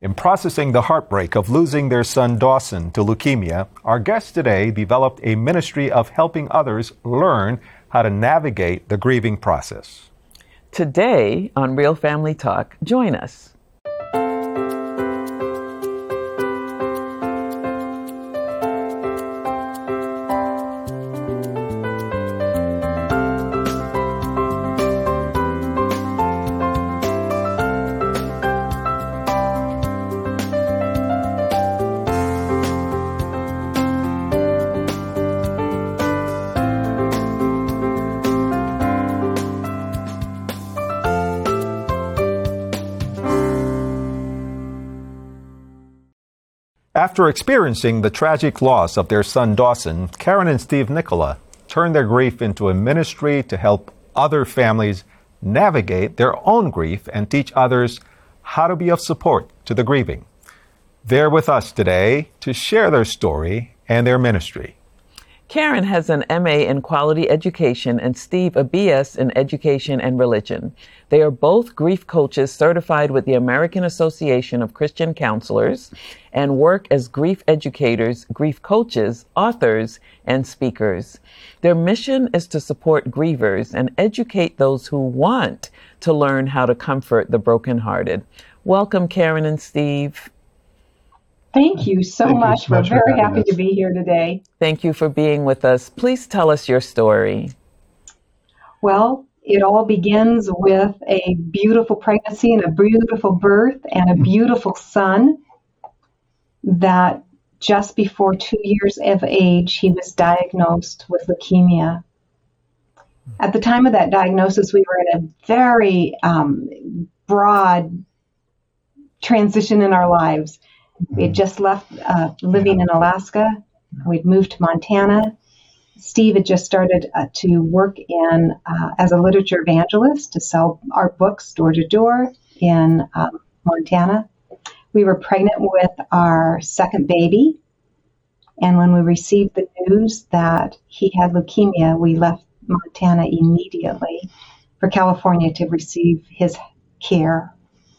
In processing the heartbreak of losing their son Dawson to leukemia, our guest today developed a ministry of helping others learn how to navigate the grieving process. Today on Real Family Talk, join us. After experiencing the tragic loss of their son Dawson, Karen and Steve Nicola turned their grief into a ministry to help other families navigate their own grief and teach others how to be of support to the grieving. They're with us today to share their story and their ministry. Karen has an MA in Quality Education and Steve a BS in Education and Religion. They are both grief coaches certified with the American Association of Christian Counselors and work as grief educators, grief coaches, authors, and speakers. Their mission is to support grievers and educate those who want to learn how to comfort the brokenhearted. Welcome, Karen and Steve. Thank you so much. We're very happy to be here today. Thank you for being with us. Please tell us your story. Well, it all begins with a beautiful pregnancy and a beautiful birth and a beautiful son that just before 2 years of age, he was diagnosed with leukemia. At the time of that diagnosis, we were in a very broad transition in our lives. We had just left living in Alaska. We'd moved to Montana. Steve had just started to work in as a literature evangelist to sell our books door to door in Montana. We were pregnant with our second baby. And when we received the news that he had leukemia, we left Montana immediately for California to receive his care.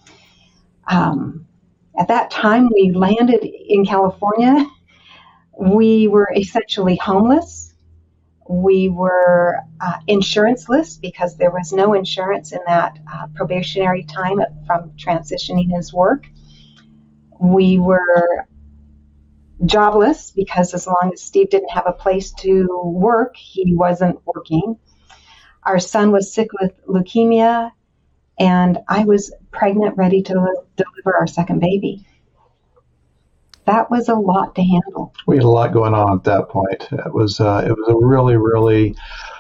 At that time, we landed in California. We were essentially homeless. We were insuranceless because there was no insurance in that probationary time from transitioning his work. We were jobless because as long as Steve didn't have a place to work, he wasn't working. Our son was sick with leukemia, and I was pregnant, ready to deliver our second baby. That was a lot to handle. We had a lot going on at that point. It was a really,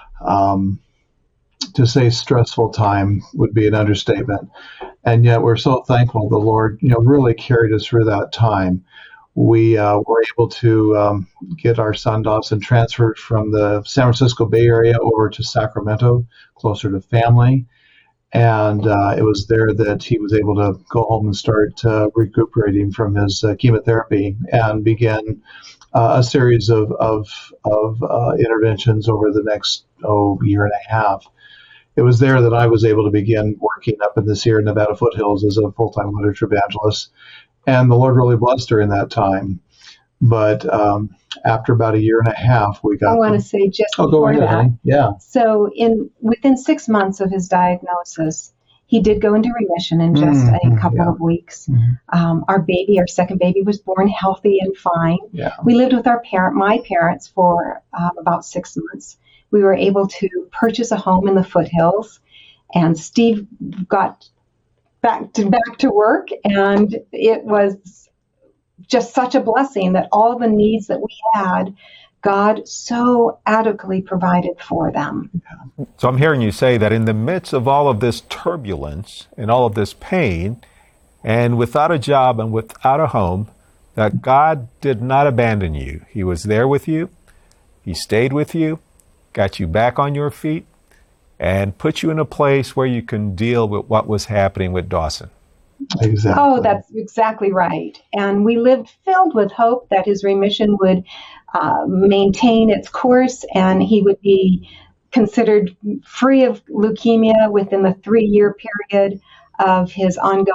to say stressful time would be an understatement. And yet we're so thankful the Lord, really carried us through that time. We were able to get our son Dawson transferred from the San Francisco Bay Area over to Sacramento, closer to family. And it was there that he was able to go home and start recuperating from his chemotherapy and begin a series of interventions over the next year and a half. It was there that I was able to begin working up in the Sierra Nevada foothills as a full-time literature evangelist. And the Lord really blessed her in that time. But after about a year and a half, we got... I want to say just before that. Honey. Yeah. So within 6 months of his diagnosis, he did go into remission in just a couple of weeks. Our second baby, was born healthy and fine. Yeah. We lived with my parents for about 6 months. We were able to purchase a home in the foothills, and Steve got back to work, and it was just such a blessing that all the needs that we had, God so adequately provided for them. So I'm hearing you say that in the midst of all of this turbulence and all of this pain, and without a job and without a home, that God did not abandon you. He was there with you. He stayed with you, got you back on your feet, and put you in a place where you can deal with what was happening with Dawson. Exactly. Oh, that's exactly right. And we lived filled with hope that his remission would maintain its course and he would be considered free of leukemia within the 3-year period of his ongoing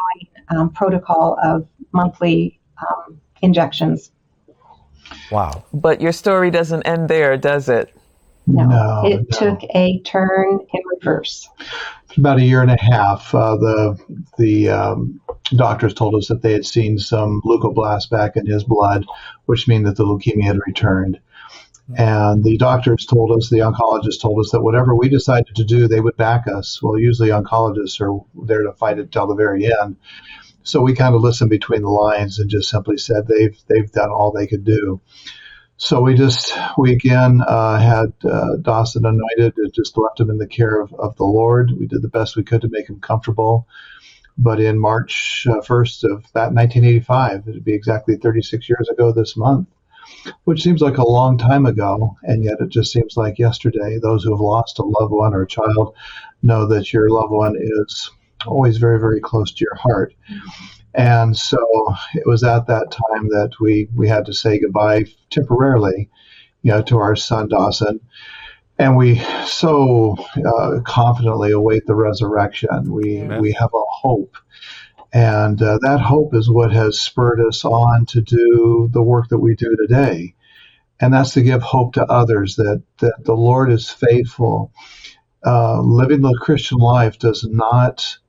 protocol of monthly injections. Wow. But your story doesn't end there, does it? No, it took a turn in reverse. About a year and a half, the doctors told us that they had seen some leukoblasts back in his blood, which means that the leukemia had returned. And the doctors told us, the oncologists told us that whatever we decided to do, they would back us. Well, usually oncologists are there to fight it till the very end. So we kind of listened between the lines and just simply said they've done all they could do. So we again had Dawson anointed and just left him in the care of the Lord. We did the best we could to make him comfortable. But in March 1st of that 1985, it would be exactly 36 years ago this month, which seems like a long time ago, and yet it just seems like yesterday. Those who have lost a loved one or a child know that your loved one is always very, very close to your heart. And so it was at that time that we had to say goodbye temporarily, to our son Dawson. And we so confidently await the resurrection. We have a hope. And that hope is what has spurred us on to do the work that we do today. And that's to give hope to others that the Lord is faithful. Living the Christian life does not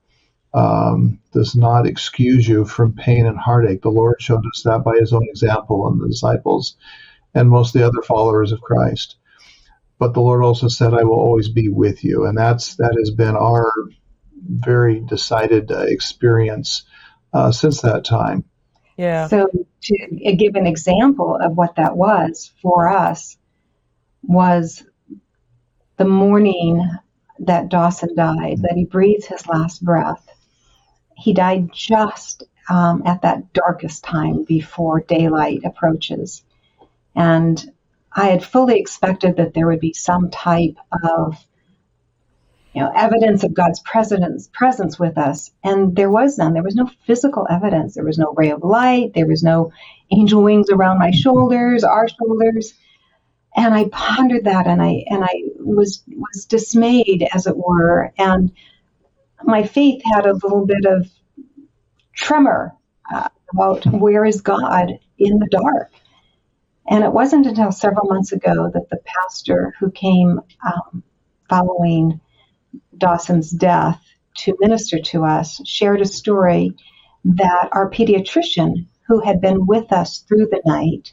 excuse you from pain and heartache. The Lord showed us that by his own example and the disciples and most of the other followers of Christ. But the Lord also said, I will always be with you. And that has been our very decided experience since that time. Yeah. So to give an example of what that was for us was the morning that Dawson died, that he breathed his last breath. He died just at that darkest time before daylight approaches. And I had fully expected that there would be some type of evidence of God's presence with us. And there was none. There was no physical evidence. There was no ray of light. There was no angel wings around my shoulders, our shoulders. And I pondered that, and I was dismayed, as it were. And my faith had a little bit of tremor about where is God in the dark. And it wasn't until several months ago that the pastor who came following Dawson's death to minister to us shared a story that our pediatrician, who had been with us through the night,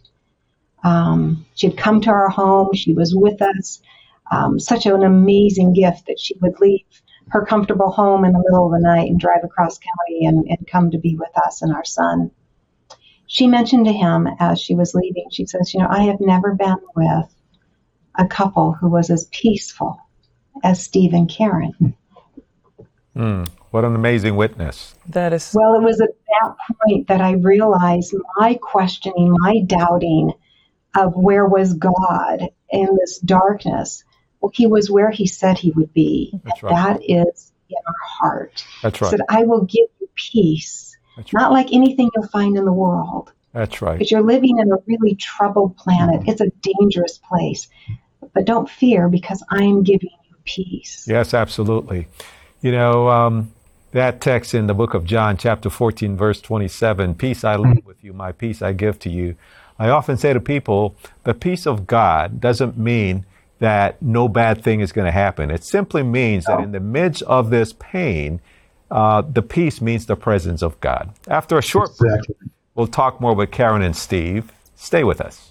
she had come to our home, she was with us, such an amazing gift that she would leave her comfortable home in the middle of the night and drive across county and come to be with us and our son. She mentioned to him as she was leaving, she says, I have never been with a couple who was as peaceful as Steve and Karen. What an amazing witness. That is. Well, it was at that point that I realized my questioning, my doubting of where was God in this darkness. Well, he was where he said he would be. That's right. That is in our heart. That's right. He said, I will give you peace. That's not like anything you'll find in the world. That's right. Because you're living in a really troubled planet. It's a dangerous place. But don't fear, because I'm giving you peace. Yes, absolutely. That text in the book of John, chapter 14, verse 27, peace I leave with you, my peace I give to you. I often say to people, the peace of God doesn't mean that no bad thing is going to happen. It simply means that in the midst of this pain, the peace means the presence of God. After a short break, we'll talk more with Karen and Steve. Stay with us.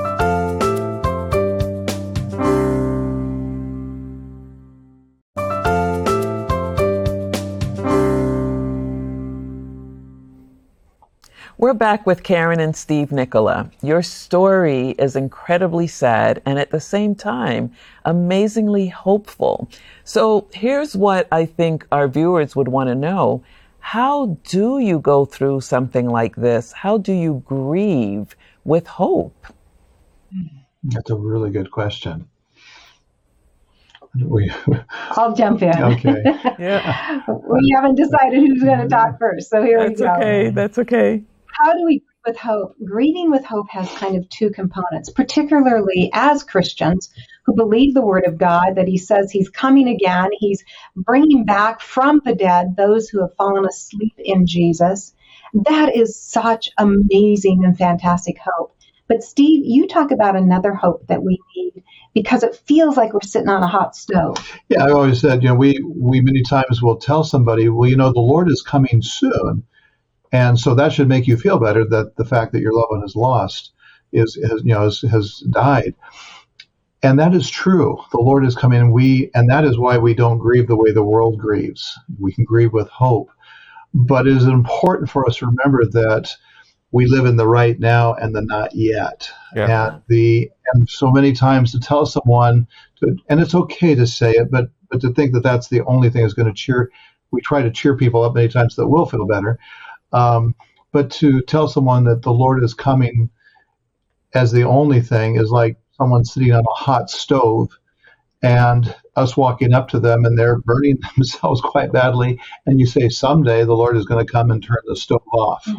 We're back with Karen and Steve Nicola. Your story is incredibly sad and at the same time, amazingly hopeful. So here's what I think our viewers would want to know. How do you go through something like this? How do you grieve with hope? That's a really good question. I'll jump in. Okay. Yeah. We haven't decided who's going to talk first, so here we go. That's okay. How do we grieve with hope. Grieving with hope has kind of two components, particularly as Christians who believe the word of God, that he says he's coming again. He's bringing back from the dead those who have fallen asleep in Jesus. That is such amazing and fantastic hope. But Steve, you talk about another hope that we need because it feels like we're sitting on a hot stove. Yeah, I always said, we many times will tell somebody, well, the Lord is coming soon. And so that should make you feel better that the fact that your loved one is lost has died. And that is true. The Lord is coming, and that is why we don't grieve the way the world grieves. We can grieve with hope. But it is important for us to remember that we live in the right now and the not yet. Yeah. And so many times to tell someone, and it's okay to say it, but to think that that's the only thing that's going to we try to cheer people up many times that will feel better. But to tell someone that the Lord is coming as the only thing is like someone sitting on a hot stove and us walking up to them and they're burning themselves quite badly. And you say, someday the Lord is going to come and turn the stove off.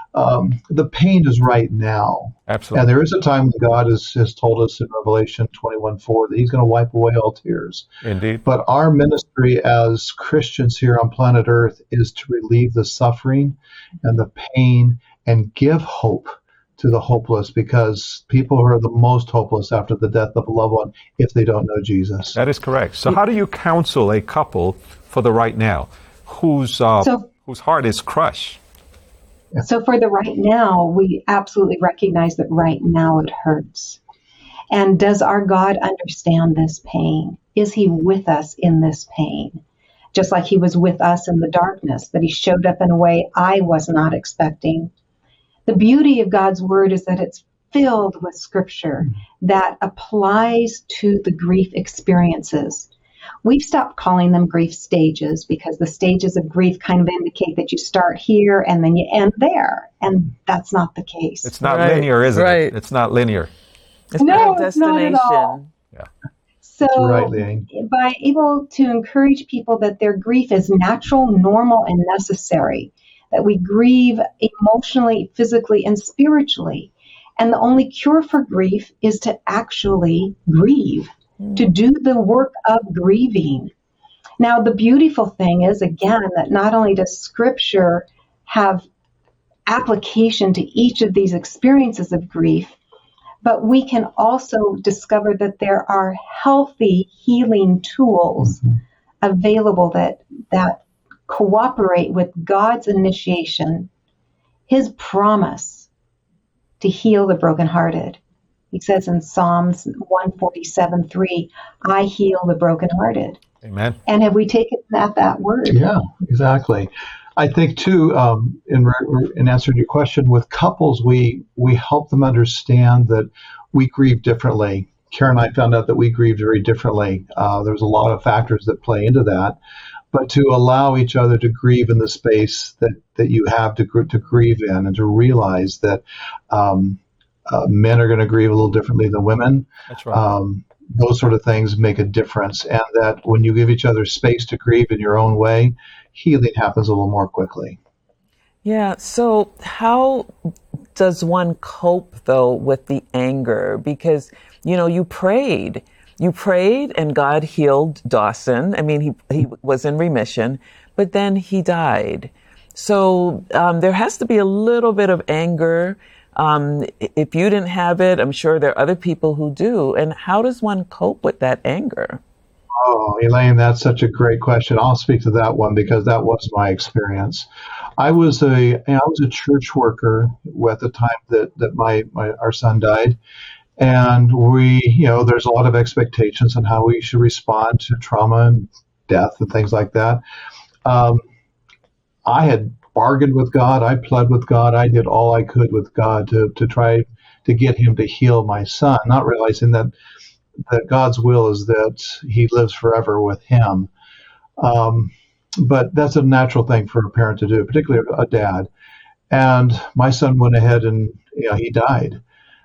The pain is right now. Absolutely. And there is a time when God has told us in Revelation 21:4 that he's going to wipe away all tears. Indeed. But our ministry as Christians here on planet Earth is to relieve the suffering and the pain and give hope to the hopeless, because people are the most hopeless after the death of a loved one if they don't know Jesus. That is correct. So how do you counsel a couple for the right now whose heart is crushed? So for the right now, we absolutely recognize that right now it hurts. And does our God understand this pain? Is he with us in this pain? Just like he was with us in the darkness, that he showed up in a way I was not expecting. The beauty of God's word is that it's filled with scripture that applies to the grief experiences. We've stopped calling them grief stages because the stages of grief kind of indicate that you start here and then you end there. And that's not the case. It's not linear, is it? It's not linear. It's not a destination. Not at all. Yeah. So Right, Leanne. by able to encourage people that their grief is natural, normal, and necessary, that we grieve emotionally, physically, and spiritually. And the only cure for grief is to actually grieve, to do the work of grieving. Now, the beautiful thing is, again, that not only does Scripture have application to each of these experiences of grief, but we can also discover that there are healthy healing tools available that cooperate with God's initiation, his promise to heal the brokenhearted. He says in Psalms 147:3, I heal the brokenhearted. Amen. And have we taken that word? Yeah, exactly. I think too, in answer to your question, with couples, we help them understand that we grieve differently. Karen and I found out that we grieved very differently. There's a lot of factors that play into that, but to allow each other to grieve in the space that you have to grieve in, and to realize that men are going to grieve a little differently than women. That's right. Those sort of things make a difference, and that when you give each other space to grieve in your own way, healing happens a little more quickly. Yeah. So how does one cope, though, with the anger? Because, you prayed and God healed Dawson. I mean, he was in remission, but then he died. So there has to be a little bit of anger. If you didn't have it, I'm sure there are other people who do. And how does one cope with that anger? Oh, Elaine, that's such a great question. I'll speak to that one because that was my experience. I was a church worker at the time that our son died, and there's a lot of expectations on how we should respond to trauma and death and things like that. I had bargained with God. I pled with God. I did all I could with God to try to get him to heal my son, not realizing that God's will is that he lives forever with him. But that's a natural thing for a parent to do, particularly a dad. And my son went ahead and he died.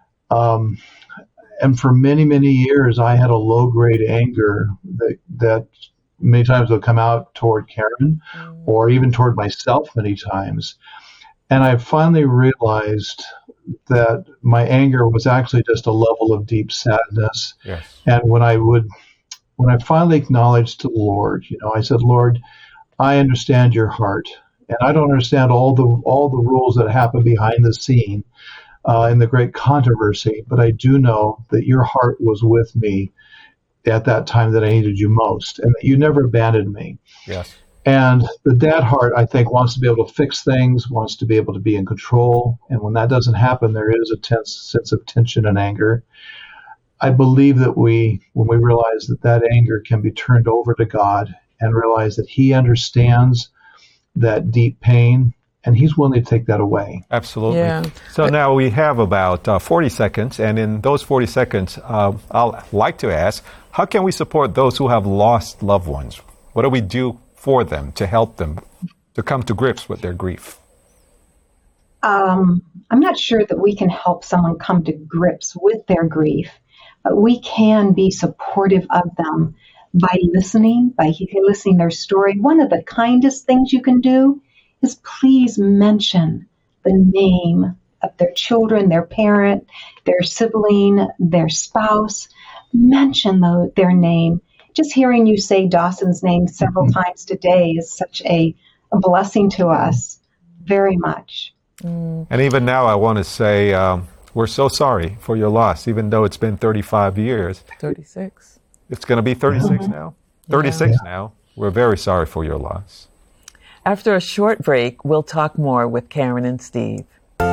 And for many, many years, I had a low-grade anger that many times would come out toward Karen or even toward myself many times. And I finally realized that my anger was actually just a level of deep sadness. Yes. And when I finally acknowledged to the Lord, I said, Lord, I understand your heart, and I don't understand all the rules that happen behind the scene in the great controversy, but I do know that your heart was with me at that time that I needed you most, and that you never abandoned me. Yes. And the dad heart, I think, wants to be able to fix things, wants to be able to be in control, and when that doesn't happen, there is a tense sense of tension and anger. I believe that when we realize that anger can be turned over to God and realize that He understands that deep pain, and He's willing to take that away. Absolutely. Yeah. So now we have about 40 seconds, and in those 40 seconds, I'll like to ask, how can we support those who have lost loved ones? What do we do for them to help them to come to grips with their grief? I'm not sure that we can help someone come to grips with their grief, but we can be supportive of them by listening their story. One of the kindest things you can do is please mention the name of their children, their parent, their sibling, their spouse. Mention their name. Just hearing you say Dawson's name several times today is such a blessing to us, very much. And even now, I want to say we're so sorry for your loss, even though it's been 35 years. 36. It's going to be 36 now? 36 now. We're very sorry for your loss. After a short break, we'll talk more with Karen and Steve.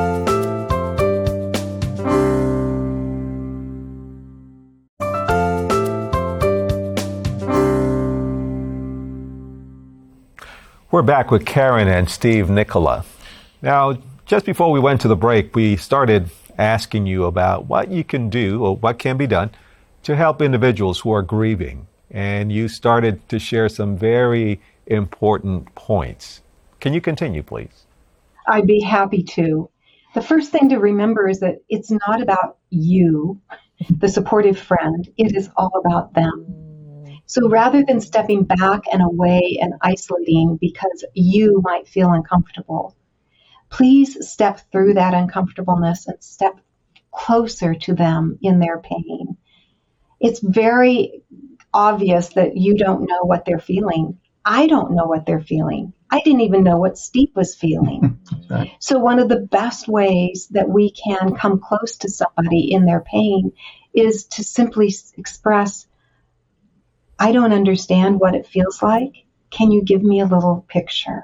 We're back with Karen and Steve Nicola. Now, just before we went to the break, we started asking you about what you can do or what can be done to help individuals who are grieving. And you started to share some very important points. Can you continue, please? I'd be happy to. The first thing to remember is that it's not about you, the supportive friend. It is all about them. So rather than stepping back and away and isolating because you might feel uncomfortable, please step through that uncomfortableness and step closer to them in their pain. It's very obvious that you don't know what they're feeling. I don't know what they're feeling. I didn't even know what Steve was feeling. Right. So one of the best ways that we can come close to somebody in their pain is to simply express, I don't understand what it feels like. Can you give me a little picture?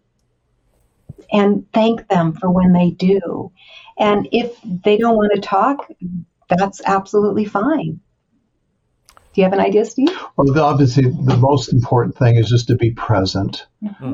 And thank them for when they do. And if they don't want to talk, that's absolutely fine. Do you have an idea, Steve? Well, obviously, the most important thing is just to be present.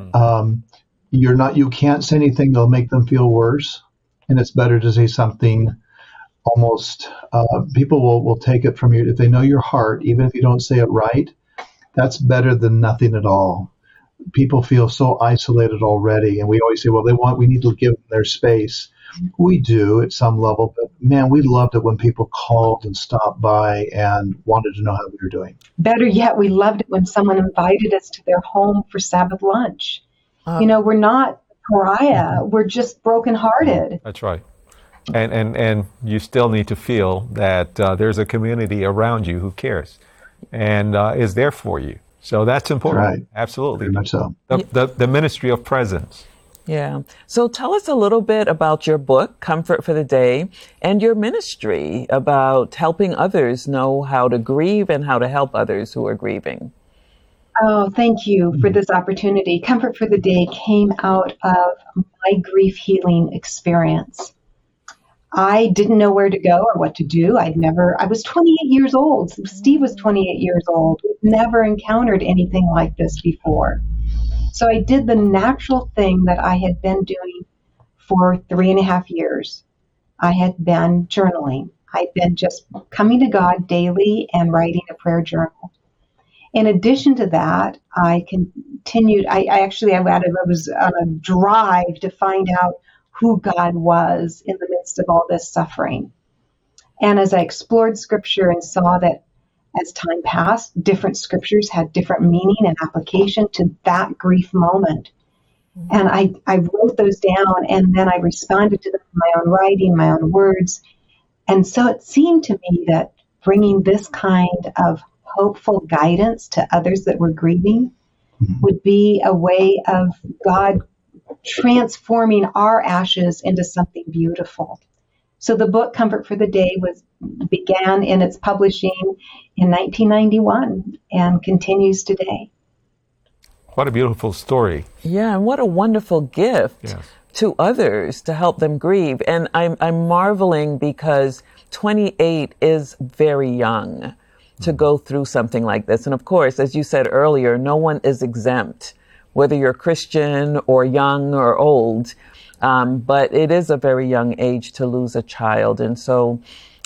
You can't say anything that'll make them feel worse, and it's better to say something almost. People will take it from you if they know your heart, even if you don't say it right. That's better than nothing at all. People feel so isolated already, and we always say, "Well, we need to give them their space." We do at some level, but man, we loved it when people called and stopped by and wanted to know how we were doing. Better yet, we loved it when someone invited us to their home for Sabbath lunch. We're not pariah. We're just brokenhearted. That's right. And you still need to feel that there's a community around you who cares and is there for you. So that's important. Right. Absolutely. Very much so. The ministry of presence. Yeah. So tell us a little bit about your book, Comfort for the Day, and your ministry about helping others know how to grieve and how to help others who are grieving. Oh, thank you for this opportunity. Comfort for the Day came out of my grief healing experience. I didn't know where to go or what to do. I was 28 years old. Steve was 28 years old. We've never encountered anything like this before. So I did the natural thing that I had been doing for 3.5 years. I had been journaling. I'd been just coming to God daily and writing a prayer journal. In addition to that, I continued, I was on a drive to find out who God was in the midst of all this suffering. And as I explored scripture and saw that as time passed, different scriptures had different meaning and application to that grief moment, And I wrote those down, and then I responded to them in my own writing, my own words. And so it seemed to me that bringing this kind of hopeful guidance to others that were grieving would be a way of God transforming our ashes into something beautiful. So the book Comfort for the Day began in its publishing in 1991 and continues today. What a beautiful story. Yeah, and what a wonderful gift. Yes. To others to help them grieve. And I'm marveling because 28 is very young to go through something like this. And of course, as you said earlier, no one is exempt, whether you're Christian or young or old. But it is a very young age to lose a child. And so,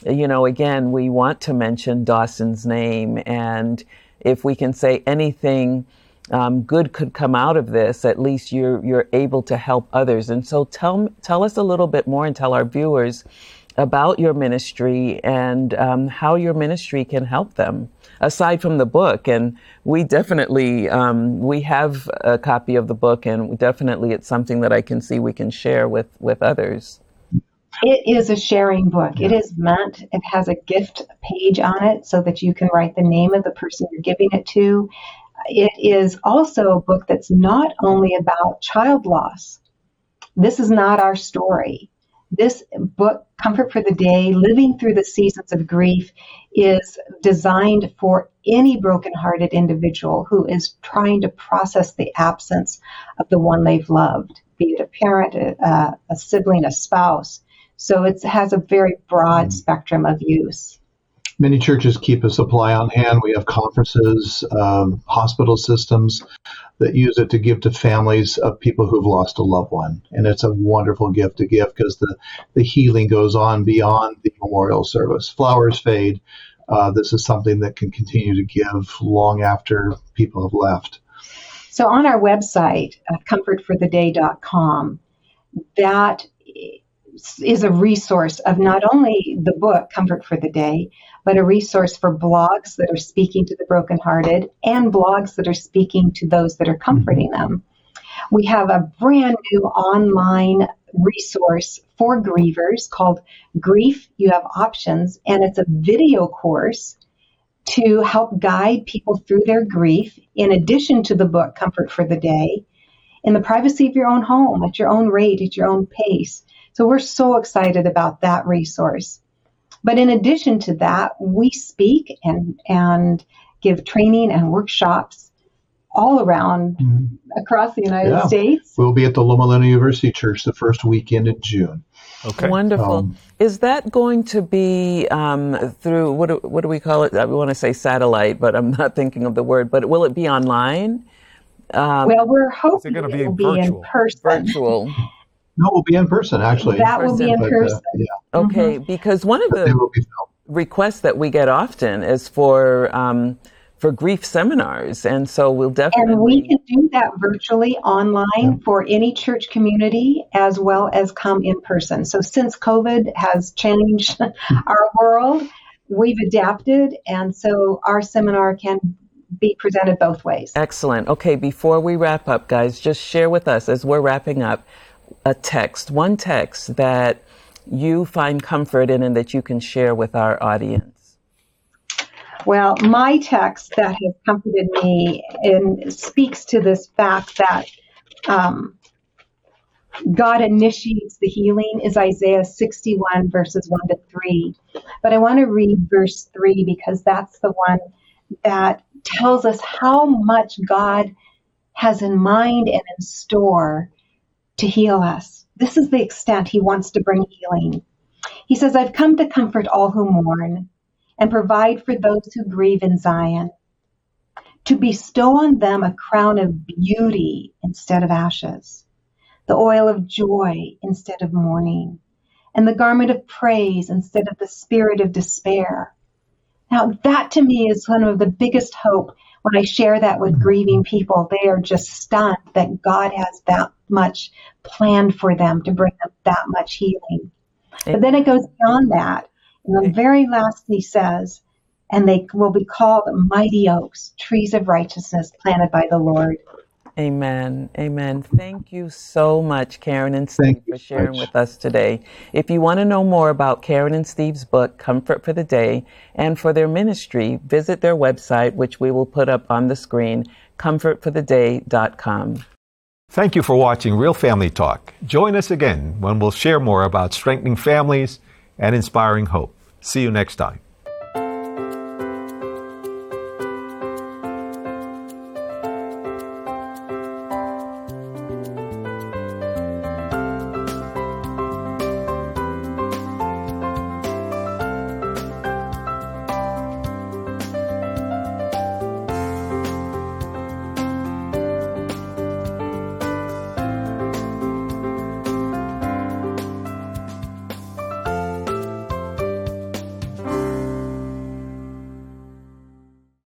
again, we want to mention Dawson's name. And if we can say anything good could come out of this, at least you're able to help others. And so tell us a little bit more and tell our viewers about your ministry and how your ministry can help them, aside from the book. And we definitely, we have a copy of the book, and definitely it's something that I can see we can share with others. It is a sharing book. It is meant, it has a gift page on it so that you can write the name of the person you're giving it to. It is also a book that's not only about child loss. This is not our story. This book, Comfort for the Day, Living Through the Seasons of Grief, is designed for any brokenhearted individual who is trying to process the absence of the one they've loved, be it a parent, a sibling, a spouse. So it has a very broad spectrum of use. Many churches keep a supply on hand. We have conferences, hospital systems that use it to give to families of people who've lost a loved one. And it's a wonderful gift to give because the healing goes on beyond the memorial service. Flowers fade. This is something that can continue to give long after people have left. So on our website, comfortfortheday.com, that is a resource of not only the book, Comfort for the Day, but a resource for blogs that are speaking to the brokenhearted and blogs that are speaking to those that are comforting them. We have a brand new online resource for grievers called Grief, You Have Options, and it's a video course to help guide people through their grief, in addition to the book, Comfort for the Day, in the privacy of your own home, at your own rate, at your own pace. So we're so excited about that resource. But in addition to that, we speak and give training and workshops all around across the United States. We'll be at the Loma Linda University Church the first weekend in June. Okay. Wonderful. Is that going to be through, what do we call it? I want to say satellite, but I'm not thinking of the word. But will it be online? Well, we're hoping it will be in person. Virtual. No, we'll be in person, actually. That will be in person. Okay, because one of the requests that we get often is for grief seminars, and so we'll definitely... And we can do that virtually online for any church community as well as come in person. So since COVID has changed our world, we've adapted, and so our seminar can be presented both ways. Excellent. Okay, before we wrap up, guys, just share with us as we're wrapping up one text that you find comfort in and that you can share with our audience. Well, my text that has comforted me and speaks to this fact that God initiates the healing is Isaiah 61 verses 1 to 3. But I want to read verse 3 because that's the one that tells us how much God has in mind and in store to heal us. This is the extent he wants to bring healing. He says, I've come to comfort all who mourn and provide for those who grieve in Zion, to bestow on them a crown of beauty instead of ashes, the oil of joy instead of mourning, and the garment of praise instead of the spirit of despair. Now, that to me is one of the biggest hope. When I share that with grieving people, they are just stunned that God has that much planned for them to bring them that much healing. But then it goes beyond that. And the very last he says, and they will be called mighty oaks, trees of righteousness planted by the Lord. Amen. Amen. Thank you so much, Karen and Steve, Thank you for so sharing much. with us today. If you want to know more about Karen and Steve's book, Comfort for the Day, and for their ministry, visit their website, which we will put up on the screen, comfortfortheday.com. Thank you for watching Real Family Talk. Join us again when we'll share more about strengthening families and inspiring hope. See you next time.